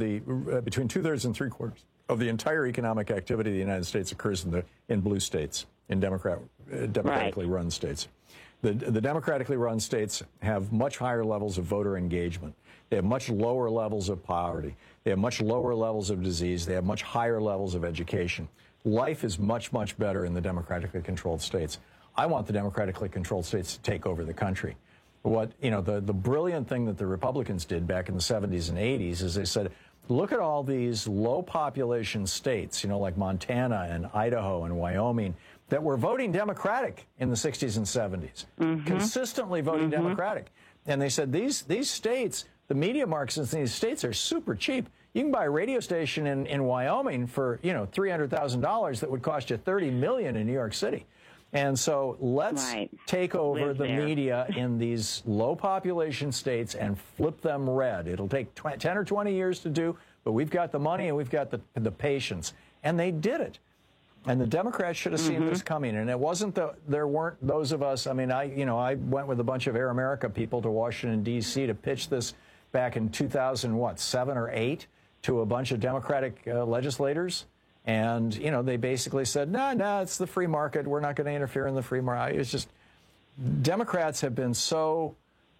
2/3 and 3/4 of the entire economic activity of the United States occurs in blue states, in democratically run states. The democratically run states have much higher levels of voter engagement. They have much lower levels of poverty. They have much lower levels of disease. They have much higher levels of education. Life is much, much better in the democratically controlled states. I want the democratically controlled states to take over the country. The brilliant thing that the Republicans did back in the 70s and 80s is they said, look at all these low population states, like Montana and Idaho and Wyoming, that were voting Democratic in the 60s and 70s, consistently voting Democratic. And they said, these states, the media markets in these states are super cheap. You can buy a radio station in Wyoming for, $300,000 that would cost you $30 million in New York City. And so let's take over the media in these low population states and flip them red. It'll take 10 or 20 years to do, but we've got the money and we've got the patience. And they did it. And the Democrats should have seen this coming. And it wasn't there weren't those of us. I mean, I went with a bunch of Air America people to Washington, D.C. to pitch this back in 2007 or 8 to a bunch of Democratic legislators. And, they basically said, no, it's the free market. We're not going to interfere in the free market. It's just Democrats have been so,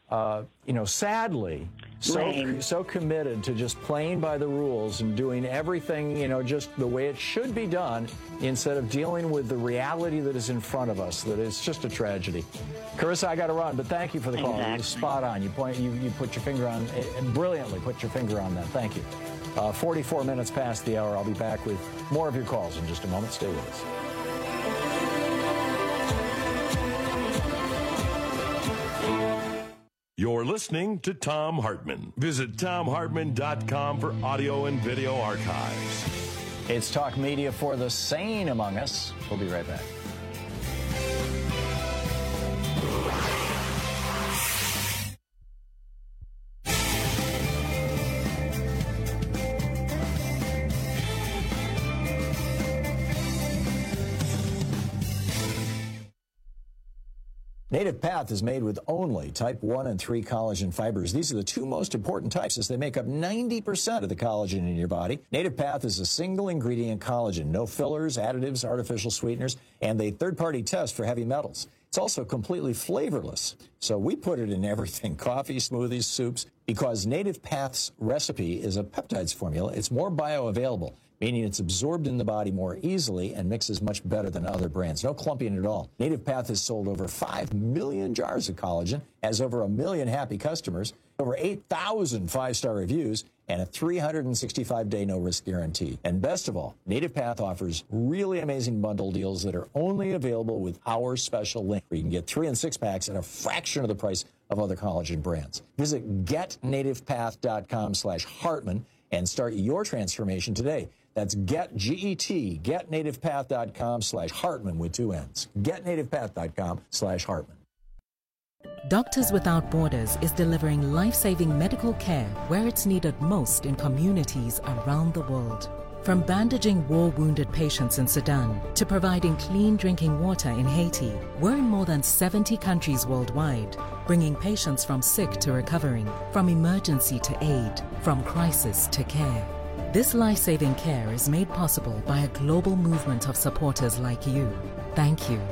sadly, so committed to just playing by the rules and doing everything, just the way it should be done instead of dealing with the reality that is in front of us, that it's just a tragedy. Carissa, I got to run, but thank you for the call. Exactly. It was spot on. You put your finger on, brilliantly put your finger on that. Thank you. 44 minutes past the hour. I'll be back with more of your calls in just a moment. Stay with us. You're listening to Thom Hartmann. Visit ThomHartmann.com for audio and video archives. It's talk media for the sane among us. We'll be right back. Native Path is made with only type 1 and 3 collagen fibers. These are the two most important types as they make up 90% of the collagen in your body. Native Path is a single ingredient collagen, no fillers, additives, artificial sweeteners, and a third-party test for heavy metals. It's also completely flavorless. So we put it in everything, coffee, smoothies, soups, because Native Path's recipe is a peptides formula. It's more bioavailable, meaning it's absorbed in the body more easily and mixes much better than other brands. No clumping at all. Native Path has sold over 5 million jars of collagen, has over 1 million happy customers, over 8,000 five-star reviews, and a 365-day no-risk guarantee. And best of all, Native Path offers really amazing bundle deals that are only available with our special link, where you can get 3 and 6 packs at a fraction of the price of other collagen brands. Visit getnativepath.com/Hartmann and start your transformation today. That's getnativepath.com/Hartmann with 2 N's. Getnativepath.com/Hartmann. Doctors Without Borders is delivering life-saving medical care where it's needed most in communities around the world. From bandaging war-wounded patients in Sudan to providing clean drinking water in Haiti, we're in more than 70 countries worldwide, bringing patients from sick to recovering, from emergency to aid, from crisis to care. This life-saving care is made possible by a global movement of supporters like you. Thank you.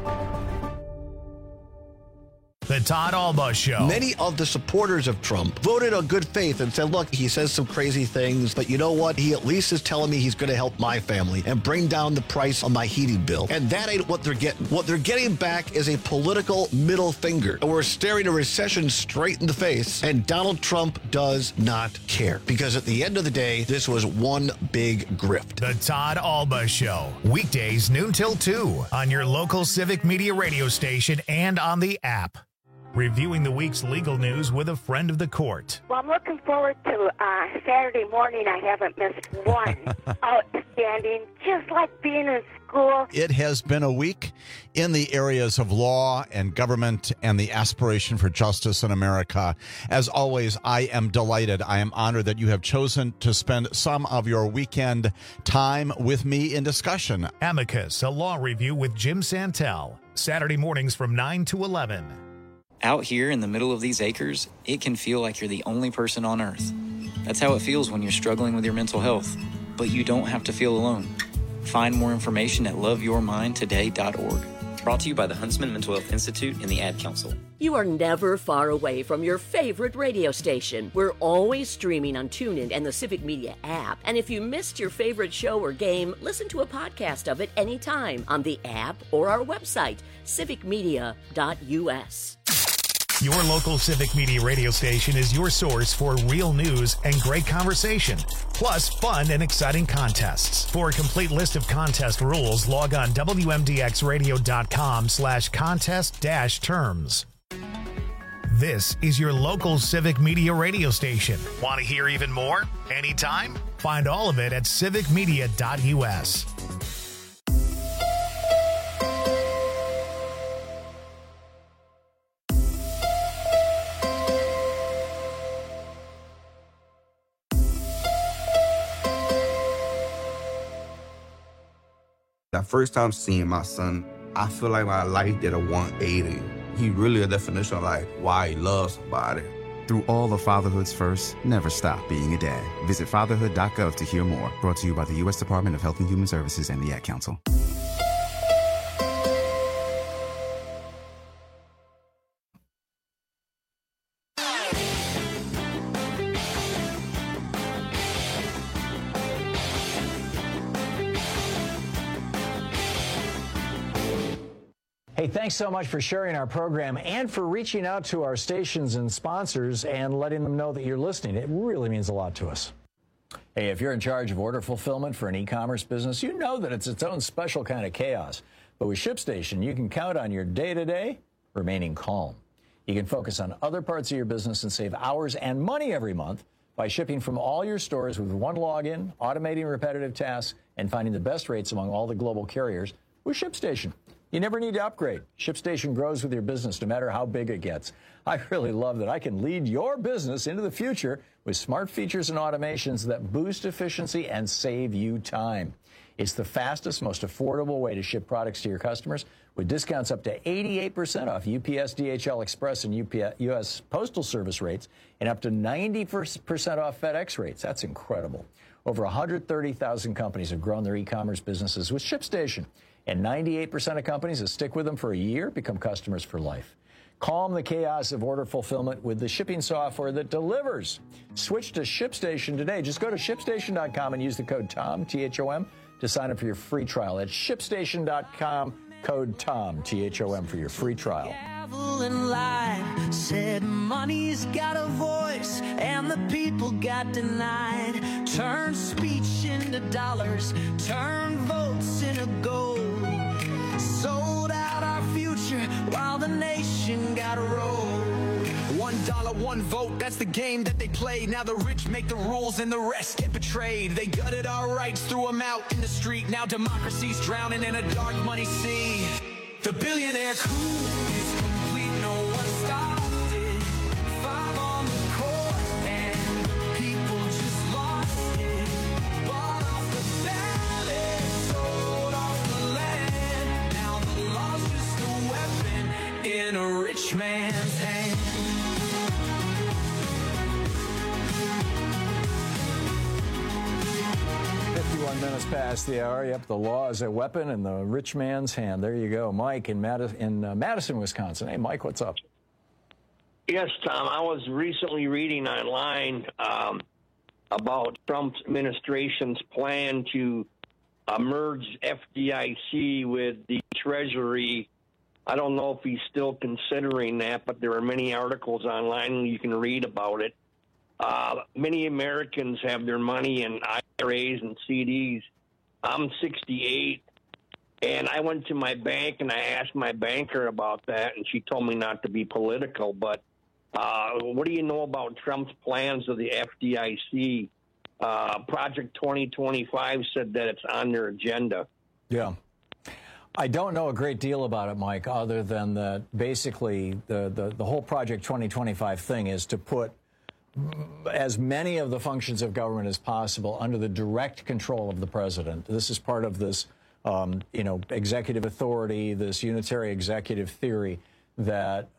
The Todd Alba Show. Many of the supporters of Trump voted on good faith and said, look, he says some crazy things, but you know what? He at least is telling me he's going to help my family and bring down the price on my heating bill. And that ain't what they're getting. What they're getting back is a political middle finger. We're staring a recession straight in the face, and Donald Trump does not care. Because at the end of the day, this was one big grift. The Todd Alba Show. Weekdays noon till 2 on your local Civic Media radio station and on the app. Reviewing the week's legal news with a friend of the court. Well, I'm looking forward to Saturday morning. I haven't missed one. Outstanding, just like being in school. It has been a week in the areas of law and government and the aspiration for justice in America. As always, I am delighted. I am honored that you have chosen to spend some of your weekend time with me in discussion. Amicus, a law review with Jim Santel. Saturday mornings from 9 to 11. Out here in the middle of these acres, it can feel like you're the only person on earth. That's how it feels when you're struggling with your mental health. But you don't have to feel alone. Find more information at loveyourmindtoday.org. Brought to you by the Huntsman Mental Health Institute and the Ad Council. You are never far away from your favorite radio station. We're always streaming on TuneIn and the Civic Media app. And if you missed your favorite show or game, listen to a podcast of it anytime on the app or our website, civicmedia.us. Your local Civic Media radio station is your source for real news and great conversation, plus fun and exciting contests. For a complete list of contest rules, log on WMDXradio.com/contest-terms. This is your local Civic Media radio station. Want to hear even more? Anytime? Find all of it at civicmedia.us. That first time seeing my son, I feel like my life did a 180. He really a definition of like why he loves somebody. Through all of fatherhood's first, never stop being a dad. Visit fatherhood.gov to hear more. Brought to you by the U.S. Department of Health and Human Services and the Ad Council. Hey, thanks so much for sharing our program and for reaching out to our stations and sponsors and letting them know that you're listening. It really means a lot to us. Hey, if you're in charge of order fulfillment for an e-commerce business, you know that it's its own special kind of chaos. But with ShipStation, you can count on your day-to-day remaining calm. You can focus on other parts of your business and save hours and money every month by shipping from all your stores with one login, automating repetitive tasks, and finding the best rates among all the global carriers with ShipStation. You never need to upgrade. ShipStation grows with your business no matter how big it gets. I really love that I can lead your business into the future with smart features and automations that boost efficiency and save you time. It's the fastest, most affordable way to ship products to your customers with discounts up to 88% off UPS, DHL Express, and U.S. Postal Service rates and up to 90% off FedEx rates. That's incredible. Over 130,000 companies have grown their e-commerce businesses with ShipStation, and 98% of companies that stick with them for a year become customers for life. Calm the chaos of order fulfillment with the shipping software that delivers. Switch to ShipStation today. Just go to ShipStation.com and use the code TOM, T-H-O-M, to sign up for your free trial. At ShipStation.com, code TOM, T-H-O-M, for your free trial. And lied, said money's got a voice and the people got denied. Turn speech into dollars, turn votes into gold. Sold out our future while the nation got rolled. $1, one vote, that's the game that they play. Now the rich make the rules and the rest get betrayed. They gutted our rights, threw them out in the street. Now democracy's drowning in a dark money sea. The billionaire coup is complete, no one stopped it. 5 on the court and the people just lost it. Bought off the ballot, sold off the land. Now the law's just a weapon in a rich man's hand. 51 minutes past the hour. Yep, the law is a weapon in the rich man's hand. There you go. Mike in Madison, Wisconsin. Hey, Mike, what's up? Yes, Tom. I was recently reading online about Trump's administration's plan to merge FDIC with the Treasury. I don't know if he's still considering that, but there are many articles online you can read about it. Many Americans have their money in IRAs and CDs. I'm 68, and I went to my bank and I asked my banker about that, and she told me not to be political. But what do you know about Trump's plans of the FDIC? Project 2025 said that it's on their agenda. Yeah. I don't know a great deal about it, Mike, other than that basically the whole Project 2025 thing is to put as many of the functions of government as possible under the direct control of the president. This is part of this, executive authority, this unitary executive theory that,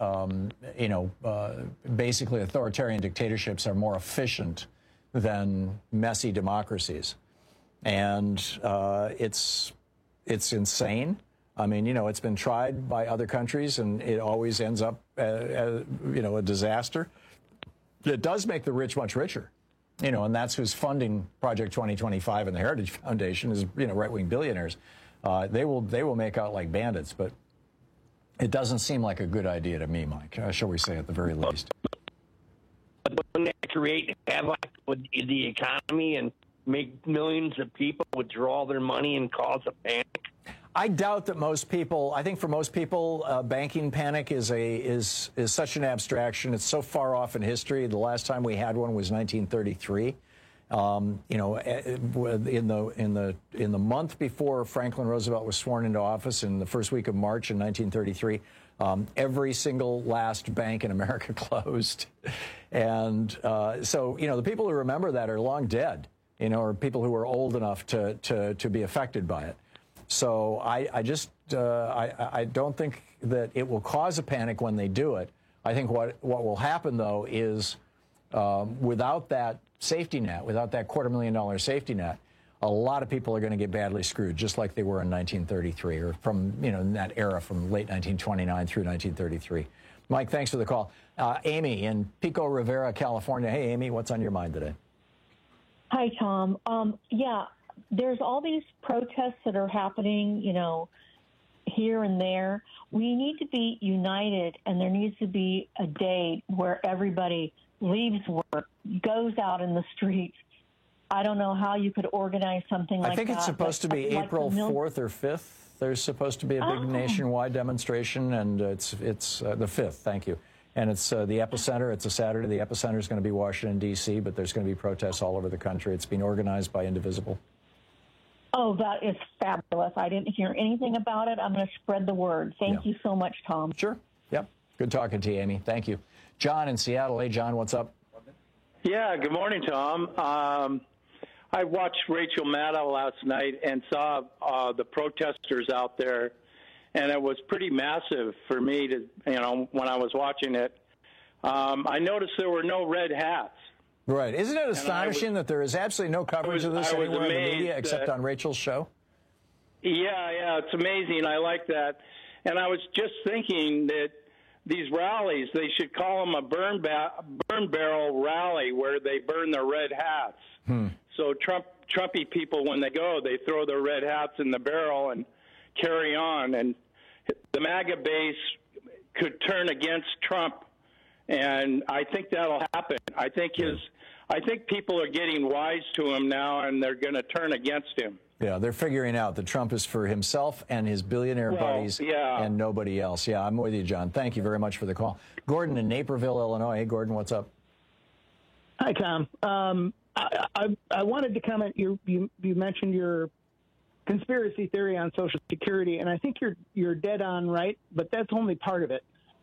basically authoritarian dictatorships are more efficient than messy democracies. And it's insane. I mean, it's been tried by other countries, and it always ends up, a disaster. It does make the rich much richer, and that's who's funding Project 2025 and the Heritage Foundation is, right-wing billionaires. They will make out like bandits, but it doesn't seem like a good idea to me, Mike, shall we say at the very least. But wouldn't that create havoc with the economy and make millions of people withdraw their money and cause a panic? I doubt that most people. I think for most people, banking panic is such an abstraction. It's so far off in history. The last time we had one was 1933. In the month before Franklin Roosevelt was sworn into office, in the first week of March in 1933, every single last bank in America closed, and so the people who remember that are long dead. Or people who are old enough to be affected by it. So I don't think that it will cause a panic when they do it. I think what will happen, though, is without that safety net, without that $250,000 safety net, a lot of people are going to get badly screwed, just like they were in 1933 or from, in that era from late 1929 through 1933. Mike, thanks for the call. Amy in Pico Rivera, California. Hey, Amy, what's on your mind today? Hi, Tom. There's all these protests that are happening, here and there. We need to be united, and there needs to be a day where everybody leaves work, goes out in the streets. I don't know how you could organize something like that. I think it's supposed to be April 4th or 5th. There's supposed to be a big nationwide demonstration, and it's the 5th. Thank you. And it's the epicenter. It's a Saturday. The epicenter is going to be Washington, D.C., but there's going to be protests all over the country. It's being organized by Indivisible. Oh, that is fabulous. I didn't hear anything about it. I'm going to spread the word. Thank you so much, Tom. Sure. Yep. Good talking to you, Amy. Thank you. John in Seattle. Hey, John, what's up? Yeah, good morning, Tom. I watched Rachel Maddow last night and saw the protesters out there, and it was pretty massive for me to, when I was watching it. I noticed there were no red hats. Right. Isn't it astonishing that there is absolutely no coverage of this anywhere in the media except on Rachel's show? Yeah, it's amazing. I like that. And I was just thinking that these rallies, they should call them a burn barrel rally where they burn their red hats. So Trumpy people, when they go, they throw their red hats in the barrel and carry on. And the MAGA base could turn against Trump, and I think that'll happen. I think people are getting wise to him now, and they're going to turn against him. Yeah, they're figuring out that Trump is for himself and his billionaire buddies and nobody else. Yeah, I'm with you, John. Thank you very much for the call. Gordon in Naperville, Illinois. Hey, Gordon, what's up? Hi, Tom. I wanted to comment. You mentioned your conspiracy theory on Social Security, and I think you're dead on right, but that's only part of it.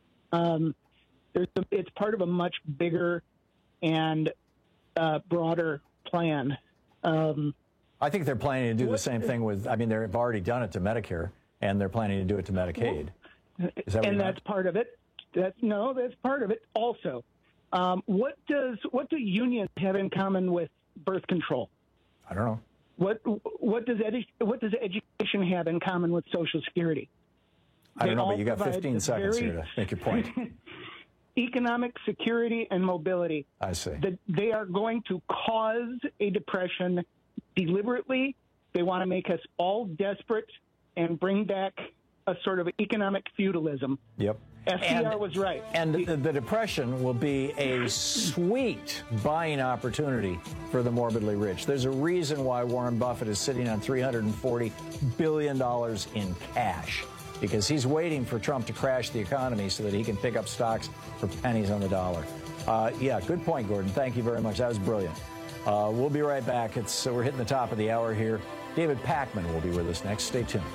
It's part of a much bigger and broader plan. I think they're planning to do the same thing with, they've already done it to Medicare, and they're planning to do it to Medicaid. Is that and that's part of it. That's part of it also. What do unions have in common with birth control? I don't know. What does education have in common with Social Security? I don't know, but you got 15 seconds here to make your point. Economic security and mobility. I see. They are going to cause a depression deliberately. They want to make us all desperate and bring back a sort of economic feudalism. Yep. FDR was right. And the depression will be a sweet buying opportunity for the morbidly rich. There's a reason why Warren Buffett is sitting on $340 billion in cash, because he's waiting for Trump to crash the economy so that he can pick up stocks for pennies on the dollar. Yeah, good point, Gordon. Thank you very much. That was brilliant. We'll be right back. We're hitting the top of the hour here. David Pakman will be with us next. Stay tuned.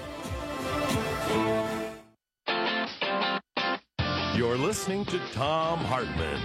You're listening to Thom Hartmann.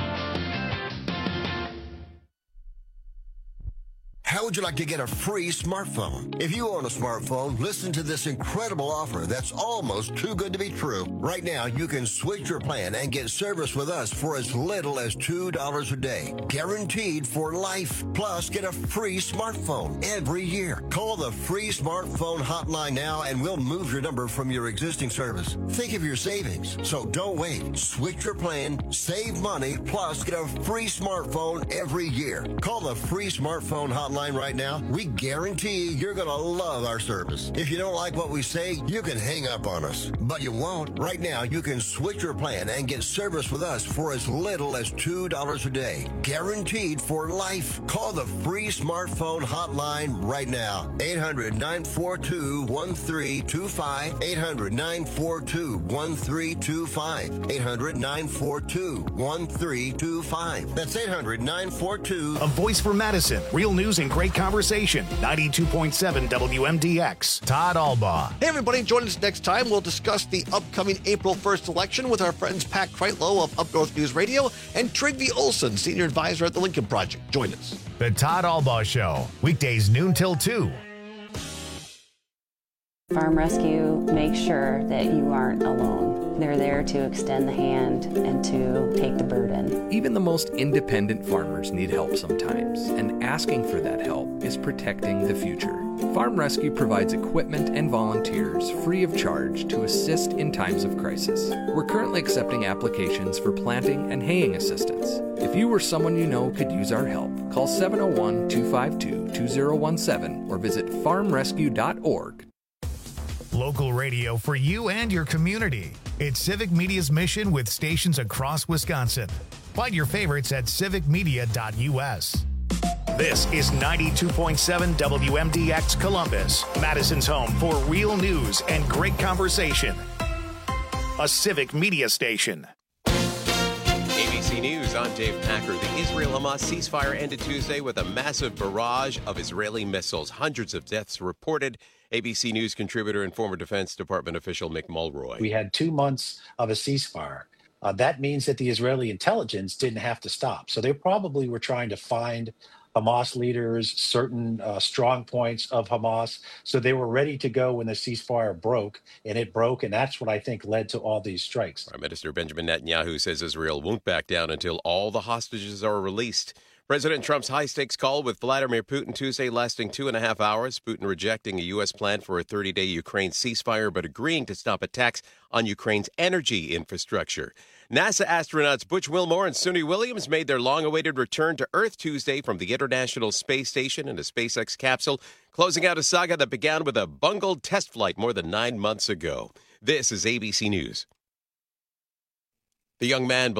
How would you like to get a free smartphone? If you own a smartphone, listen to this incredible offer that's almost too good to be true. Right now, you can switch your plan and get service with us for as little as $2 a day. Guaranteed for life. Plus, get a free smartphone every year. Call the free smartphone hotline now and we'll move your number from your existing service. Think of your savings. So don't wait. Switch your plan, save money, plus get a free smartphone every year. Call the free smartphone hotline right now. We guarantee you're going to love our service. If you don't like what we say, you can hang up on us. But you won't. Right now, you can switch your plan and get service with us for as little as $2 a day. Guaranteed for life. Call the free smartphone hotline right now. 800-942-1325. 800-942-1325. 800-942-1325. That's 800-942. A voice for Madison. Real news and great conversation. 92.7 WMDX. Todd Albaugh. Hey, everybody. Join us next time. We'll discuss the upcoming April 1st election with our friends Pat Kreitlow of Up North News Radio and Trygve Olson, Senior Advisor at the Lincoln Project. Join us. The Todd Albaugh Show. Weekdays noon till 2. Farm Rescue makes sure that you aren't alone. They're there to extend the hand and to take the burden. Even the most independent farmers need help sometimes, and asking for that help is protecting the future. Farm Rescue provides equipment and volunteers free of charge to assist in times of crisis. We're currently accepting applications for planting and haying assistance. If you or someone you know could use our help, call 701-252-2017 or visit farmrescue.org. Local radio for you and your community. It's Civic Media's mission with stations across Wisconsin. Find your favorites at civicmedia.us. This is 92.7 WMDX Columbus, Madison's home for real news and great conversation. A Civic Media station. ABC News, I'm Dave Packer. The Israel-Hamas ceasefire ended Tuesday with a massive barrage of Israeli missiles. Hundreds of deaths reported. ABC News contributor and former Defense Department official Mick Mulroy. We had 2 months of a ceasefire. That means that the Israeli intelligence didn't have to stop. So they probably were trying to find Hamas leaders, certain strong points of Hamas. So they were ready to go when the ceasefire broke, and it broke. And that's what I think led to all these strikes. Prime Minister Benjamin Netanyahu says Israel won't back down until all the hostages are released. President Trump's high-stakes call with Vladimir Putin Tuesday lasting 2.5 hours. Putin rejecting a U.S. plan for a 30-day Ukraine ceasefire, but agreeing to stop attacks on Ukraine's energy infrastructure. NASA astronauts Butch Wilmore and Suni Williams made their long-awaited return to Earth Tuesday from the International Space Station in a SpaceX capsule, closing out a saga that began with a bungled test flight more than 9 months ago. This is ABC News. The young man